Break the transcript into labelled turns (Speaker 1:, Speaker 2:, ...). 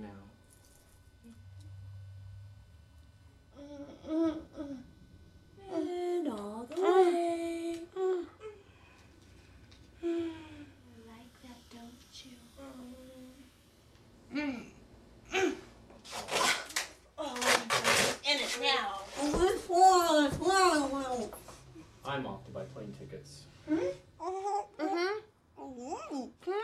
Speaker 1: now.
Speaker 2: And all the way.
Speaker 3: You like that, don't you? Oh, in it now.
Speaker 1: I'm off to buy plane tickets.
Speaker 2: Can